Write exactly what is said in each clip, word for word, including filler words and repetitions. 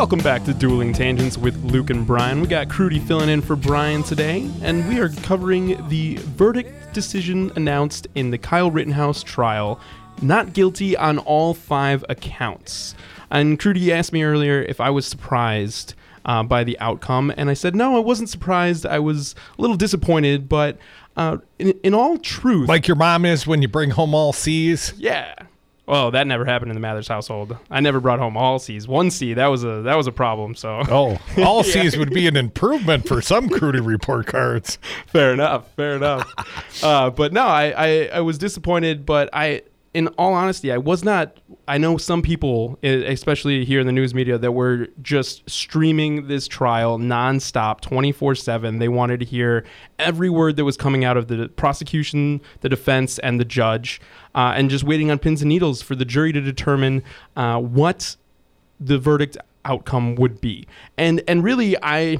Welcome back to Dueling Tangents with Luke and Brian. We got Crudy filling in for Brian today, and we are covering the verdict decision announced in the Kyle Rittenhouse trial. Not guilty on all five accounts. And Crudy asked me earlier if I was surprised uh, by the outcome, and I said no, I wasn't surprised. I was a little disappointed, but uh, in, in all truth... Like your mom is when you bring home all C's? Yeah. Well, that never happened in the Mathers household. I never brought home all C's. One C, that was a that was a problem. So oh, all yeah. C's would be an improvement for some Crudy report cards. Fair enough, fair enough. uh, but no, I, I, I was disappointed. But I, in all honesty, I was not. I know some people, especially here in the news media, that were just streaming this trial nonstop, twenty-four seven. They wanted to hear every word that was coming out of the prosecution, the defense, and the judge. Uh, and just waiting on pins and needles for the jury to determine uh, what the verdict outcome would be. And and really, I,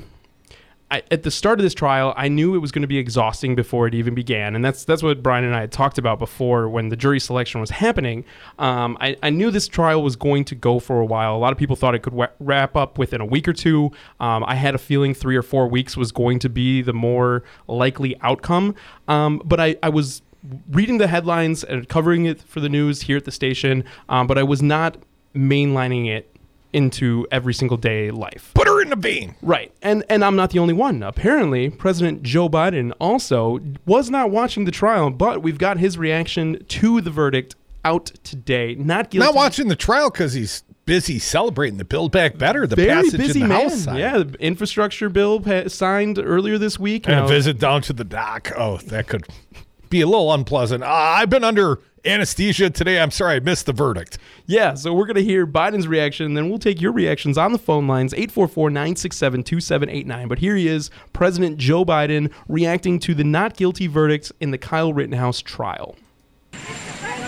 I at the start of this trial, I knew it was going to be exhausting before it even began. And that's that's what Brian and I had talked about before when the jury selection was happening. Um, I, I knew this trial was going to go for a while. A lot of people thought it could wa- wrap up within a week or two. Um, I had a feeling three or four weeks was going to be the more likely outcome. Um, but I, I was... reading the headlines and covering it for the news here at the station, um, but I was not mainlining it into every single day life. Put her in the vein. Right. And and I'm not the only one. Apparently, President Joe Biden also was not watching the trial, but we've got his reaction to the verdict out today. Not guilty. Not watching the trial because he's busy celebrating the Build Back Better, the Very passage busy in the man. House side. Yeah, the infrastructure bill pa- signed earlier this week. And now, a visit down to the dock. Oh, that could... be a little unpleasant. Uh, I've been under anesthesia today. I'm sorry I missed the verdict. Yeah, so we're going to hear Biden's reaction, and then we'll take your reactions on the phone lines, eight four four, nine six seven, two seven eight nine. But here he is, President Joe Biden, reacting to the not guilty verdict in the Kyle Rittenhouse trial. Do you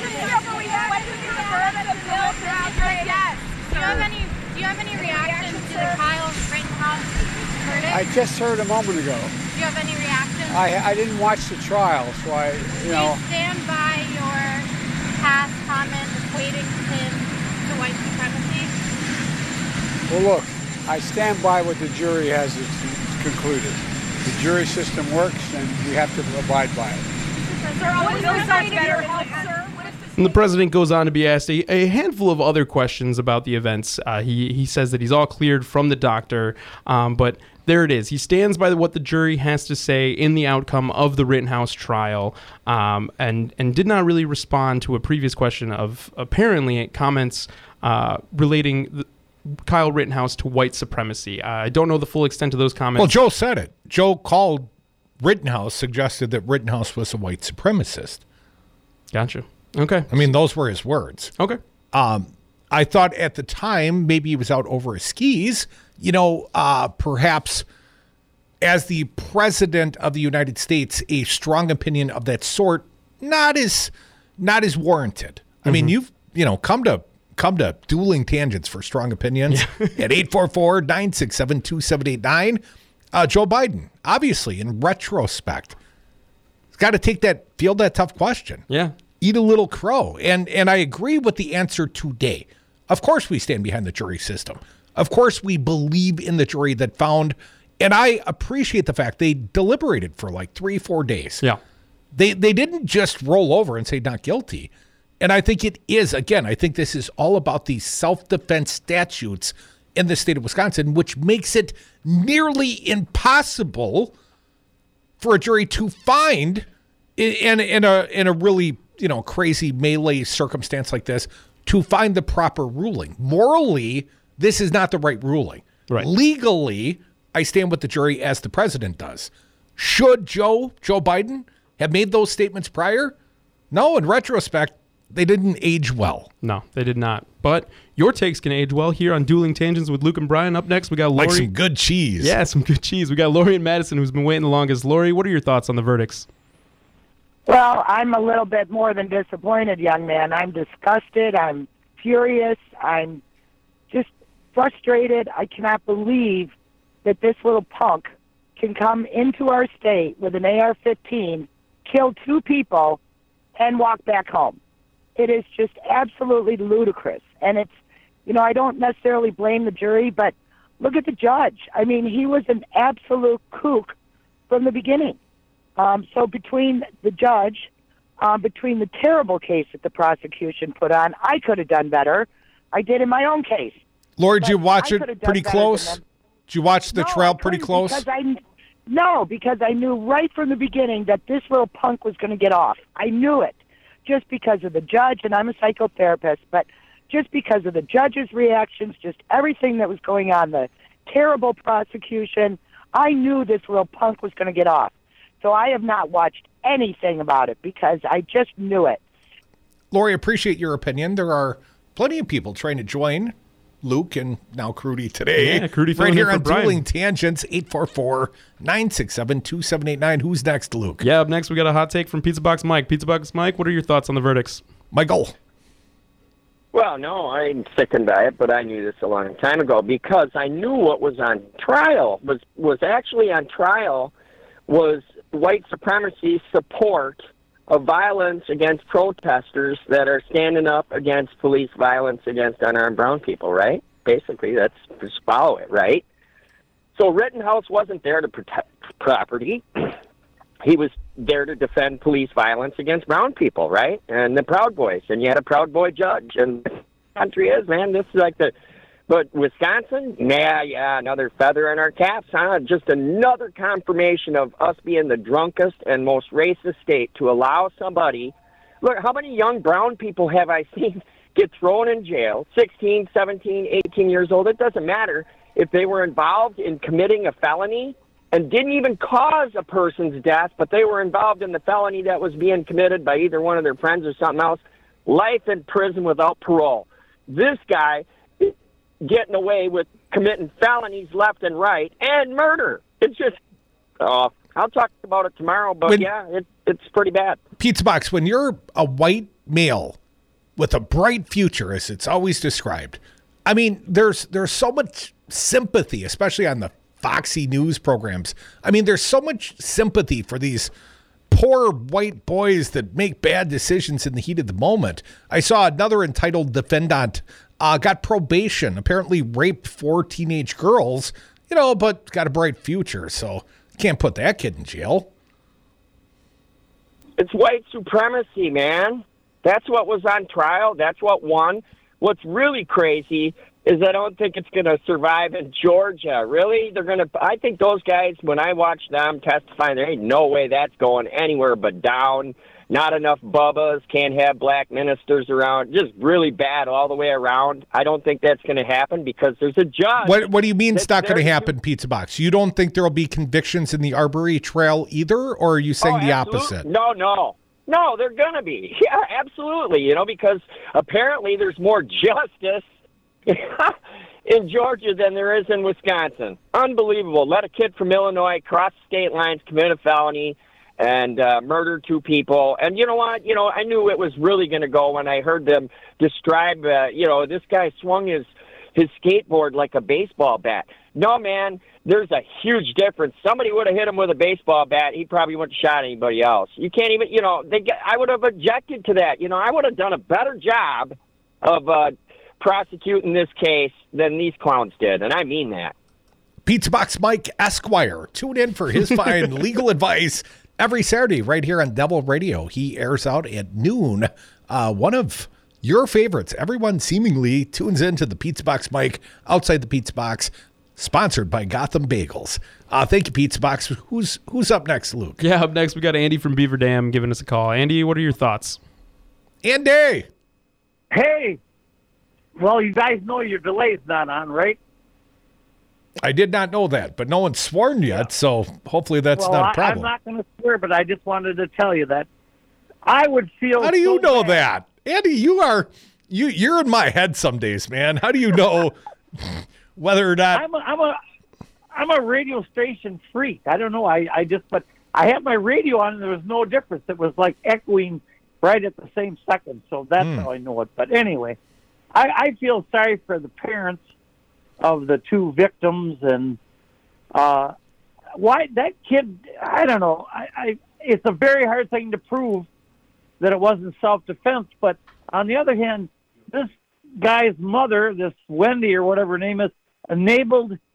have any, do you have any reaction to the Kyle Rittenhouse verdict? I just heard a moment ago. Do you have any reaction? I I didn't watch the trial, so I, you know. Do you stand by your past comment equating him to white supremacy? Well, look, I stand by what the jury has concluded. The jury system works, and we have to abide by it. Sir, what is the side better health, sir? And the president goes on to be asked a, a handful of other questions about the events. Uh, he he says that he's all cleared from the doctor, um, but there it is. He stands by what the jury has to say in the outcome of the Rittenhouse trial, um, and and did not really respond to a previous question of apparently comments uh, relating the, Kyle Rittenhouse to white supremacy. Uh, I don't know the full extent of those comments. Well, Joe said it. Joe called Rittenhouse, suggested that Rittenhouse was a white supremacist. Gotcha. Okay. I mean, those were his words. Okay. Um, I thought at the time maybe he was out over his skis. You know, uh, perhaps as the president of the United States, a strong opinion of that sort not as not as warranted. I mm-hmm. mean, you've you know come to come to Dueling Tangents for strong opinions yeah. at eight four four, nine six seven, two seven eight nine. Uh, Joe Biden, obviously, in retrospect, has got to take that field that tough question. Yeah. Eat a little crow. And and I agree with the answer today. Of course we stand behind the jury system. Of course we believe in the jury that found, and I appreciate the fact they deliberated for like three, four days. Yeah. They they didn't just roll over and say not guilty. And I think it is, again, I think this is all about these self-defense statutes in the state of Wisconsin, which makes it nearly impossible for a jury to find in, in a in a really you know, crazy melee circumstance like this to find the proper ruling. Morally, this is not the right ruling. Right. Legally, I stand with the jury as the president does. Should Joe, Joe Biden have made those statements prior? No, in retrospect, they didn't age well. No, they did not. But your takes can age well here on Dueling Tangents with Luke and Brian. Up next, we got Lori. Like some good cheese. Yeah, some good cheese. We got Lori and Madison, who's been waiting the longest. Lori, what are your thoughts on the verdicts? Well, I'm a little bit more than disappointed, young man. I'm disgusted. I'm furious. I'm just frustrated. I cannot believe that this little punk can come into our state with an A R fifteen, kill two people, and walk back home. It is just absolutely ludicrous. And it's, you know, I don't necessarily blame the jury, but look at the judge. I mean, he was an absolute kook from the beginning. Um, so between the judge, uh, between the terrible case that the prosecution put on, I could have done better. I did in my own case. Lori, did you watch I it could have done pretty better close? than them. Did you watch the No, trial I pretty couldn't close? Because I, no, because I knew right from the beginning that this little punk was going to get off. I knew it just because of the judge, and I'm a psychotherapist, but just because of the judge's reactions, just everything that was going on, the terrible prosecution, I knew this little punk was going to get off. So I have not watched anything about it because I just knew it. Lori, appreciate your opinion. There are plenty of people trying to join Luke and now Crudy today. Yeah, Crudy right filling here in for on Brian. Dueling Tangents, eight four four, nine six seven, two seven eight nine. Who's next, Luke? Yeah, up next we got a hot take from Pizza Box Mike. Pizza Box Mike, what are your thoughts on the verdicts? Michael. Well, no, I'm sickened by it, but I knew this a long time ago because I knew what was on trial. Was was actually on trial was white supremacy support of violence against protesters that are standing up against police violence against unarmed brown people, right? Basically, that's just follow it, right? So Rittenhouse wasn't there to protect property. He was there to defend police violence against brown people, right? And the Proud Boys. And you had a Proud Boy judge. And the country is, man, this is like the... But Wisconsin, yeah, yeah, another feather in our caps, huh? Just another confirmation of us being the drunkest and most racist state to allow somebody... Look, how many young brown people have I seen get thrown in jail, sixteen, seventeen, eighteen years old? It doesn't matter if they were involved in committing a felony and didn't even cause a person's death, but they were involved in the felony that was being committed by either one of their friends or something else. Life in prison without parole. This guy is getting away with committing felonies left and right and murder. It's just, uh, I'll talk about it tomorrow, but When- yeah, it, it's pretty bad. Pizza Box, when you're a white male with a bright future, as it's always described, I mean, there's there's so much sympathy, especially on the Foxy News programs. I mean, there's so much sympathy for these poor white boys that make bad decisions in the heat of the moment. I saw another entitled defendant uh, got probation, apparently raped four teenage girls, you know, but got a bright future, so can't put that kid in jail. It's white supremacy, man. That's what was on trial. That's what won. What's really crazy is I don't think it's going to survive in Georgia. Really? They're going to, I think those guys, when I watch them testify, there ain't no way that's going anywhere but down. Not enough Bubbas, can't have black ministers around. Just really bad all the way around. I don't think that's going to happen because there's a judge. What What do you mean it's that's not going to there happen, Pizza Box? You don't think there will be convictions in the Arbery trial either, or are you saying Oh, the absolute- opposite? No, no. No, they're going to be. Yeah, absolutely. You know, because apparently there's more justice in Georgia than there is in Wisconsin. Unbelievable. Let a kid from Illinois cross state lines, commit a felony, and uh, murder two people. And you know what? You know, I knew it was really going to go when I heard them describe, uh, you know, this guy swung his, his skateboard like a baseball bat. No, man, there's a huge difference. Somebody would have hit him with a baseball bat. He probably wouldn't have shot anybody else. You can't even, you know, they. I would have objected to that. You know, I would have done a better job of uh, prosecuting this case than these clowns did, and I mean that. Pizza Box Mike Esquire. Tune in for his fine legal advice every Saturday right here on Devil Radio. He airs out at noon. Uh, one of your favorites. Everyone seemingly tunes into the Pizza Box Mike outside the Pizza Box, sponsored by Gotham Bagels. Uh, thank you, Pizza Box. Who's who's up next, Luke? Yeah, up next we got Andy from Beaver Dam giving us a call. Andy, what are your thoughts? Andy. Hey, well, you guys know your delay's not on, right? I did not know that, but no one's sworn yet, so hopefully that's well, not a I, I'm problem. not going to swear, but I just wanted to tell you that I would feel. How do you so know bad. that? Andy, you are you you're in my head some days, man. How do you know whether or not I'm a, I'm a I'm a radio station freak. I don't know. I, I just but I had my radio on and there was no difference. It was like echoing right at the same second. So that's Hmm. how I know it. But anyway, I, I feel sorry for the parents of the two victims and uh, why that kid. I don't know. I, I it's a very hard thing to prove that it wasn't self-defense. But on the other hand, this guy's mother, this Wendy or whatever her name is, enabled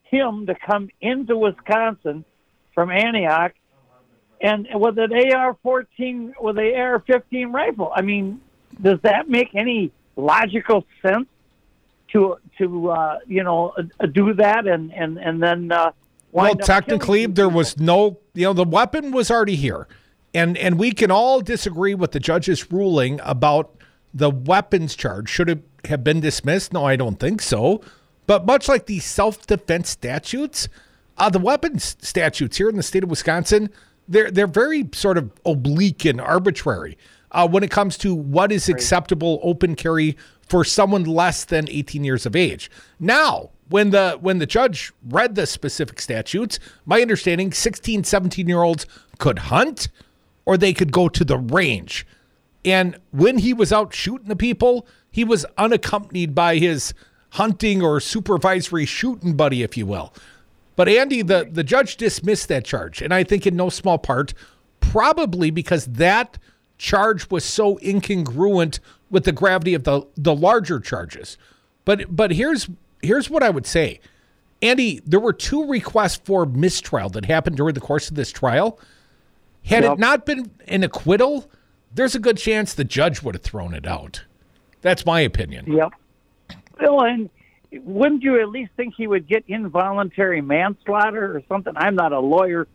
him to come into Wisconsin from Antioch and with an A R fourteen, with an A R fifteen rifle. I mean, does that make any logical sense to, to uh, you know, uh, do that and, and, and then uh, well, technically, there was no, you know, the weapon was already here. And and we can all disagree with the judge's ruling about the weapons charge. Should it have been dismissed? No, I don't think so. But much like the self-defense statutes, uh, the weapons statutes here in the state of Wisconsin, they're they're very sort of oblique and arbitrary uh, when it comes to what is acceptable open carry for someone less than eighteen years of age. Now, when the when the judge read the specific statutes, my understanding, sixteen, seventeen-year-olds could hunt or they could go to the range. And when he was out shooting the people, he was unaccompanied by his hunting or supervisory shooting buddy, if you will. But Andy, the, the judge dismissed that charge. And I think in no small part, probably because that charge was so incongruent with the gravity of the, the larger charges. But but here's here's what I would say. Andy, there were two requests for mistrial that happened during the course of this trial. Had yep. it not been an acquittal, there's a good chance the judge would have thrown it out. That's my opinion. Yep. Well, and wouldn't you at least think he would get involuntary manslaughter or something? I'm not a lawyer.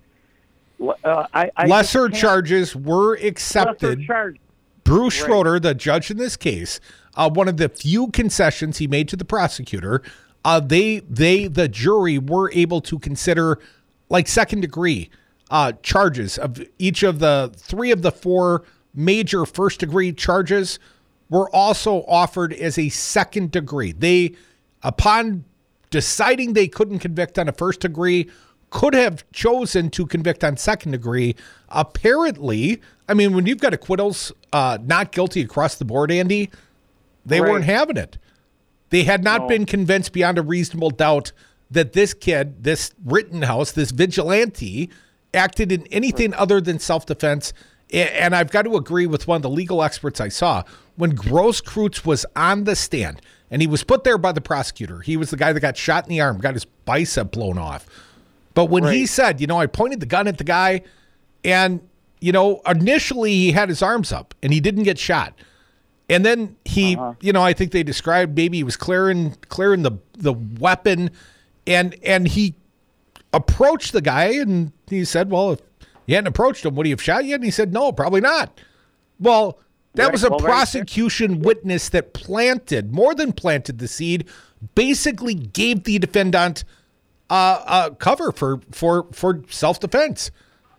Uh, I, I lesser charges were accepted. Lesser charge. Bruce Schroeder, right. the judge in this case, uh, one of the few concessions he made to the prosecutor, uh, they, they, the jury, were able to consider like second degree uh, charges of each of the three of the four major first degree charges were also offered as a second degree. They, upon deciding they couldn't convict on a first degree, could have chosen to convict on second degree. Apparently, I mean, when you've got acquittals, uh, not guilty across the board, Andy, they right. weren't having it. They had not no. been convinced beyond a reasonable doubt that this kid, this Rittenhouse, this vigilante, acted in anything other than self-defense. And I've got to agree with one of the legal experts I saw. When Grosskreutz was on the stand, and he was put there by the prosecutor, he was the guy that got shot in the arm, got his bicep blown off. But when right. he said, you know, I pointed the gun at the guy, and, you know, initially he had his arms up, and he didn't get shot. And then he, uh-huh. you know, I think they described maybe he was clearing clearing the, the weapon, and and he approached the guy, and he said, well, if you hadn't approached him, would he have shot you? And he said, no, probably not. Well, that right. was a well, prosecution right. witness that planted, more than planted the seed, basically gave the defendant uh, uh, cover for, for, for self-defense.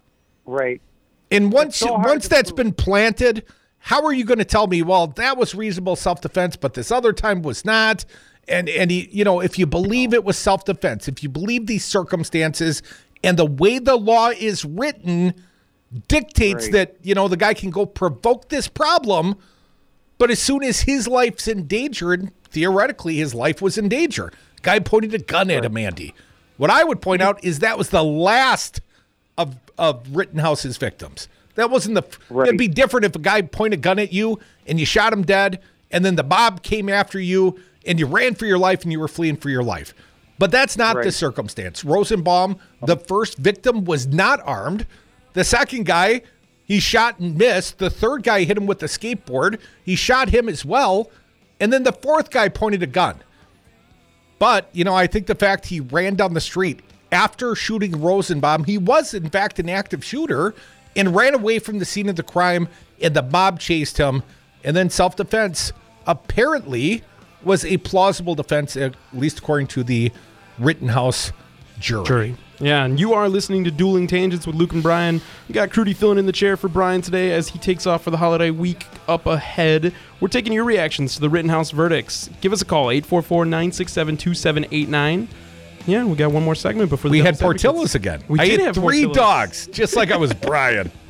Right. And once so once that's prove. been planted, how are you going to tell me, well, that was reasonable self-defense, but this other time was not? And, and he, you know, if you believe it was self-defense, if you believe these circumstances and the way the law is written dictates right. that, you know, the guy can go provoke this problem, but as soon as his life's in danger, and theoretically his life was in danger, guy pointed a gun right. at him, Andy. What I would point out is that was the last of, of Rittenhouse's victims. That wasn't the, right. it'd be different if a guy pointed a gun at you and you shot him dead, and then the mob came after you and you ran for your life and you were fleeing for your life. But that's not right. the circumstance. Rosenbaum, the first victim, was not armed. The second guy, he shot and missed. The third guy hit him with a skateboard. He shot him as well. And then the fourth guy pointed a gun. But, you know, I think the fact he ran down the street after shooting Rosenbaum, he was, in fact, an active shooter and ran away from the scene of the crime, and the mob chased him. And then self-defense apparently was a plausible defense, at least according to the Rittenhouse jury. jury. Yeah, and you are listening to Dueling Tangents with Luke and Brian. We got Crudy filling in the chair for Brian today as he takes off for the holiday week up ahead. We're taking your reactions to the Rittenhouse verdicts. Give us a call, eight four four, nine six seven, two seven eight nine. Yeah, we got one more segment before the We had Portillo's again. We I did ate have three Portillo's. dogs, just like I was Brian.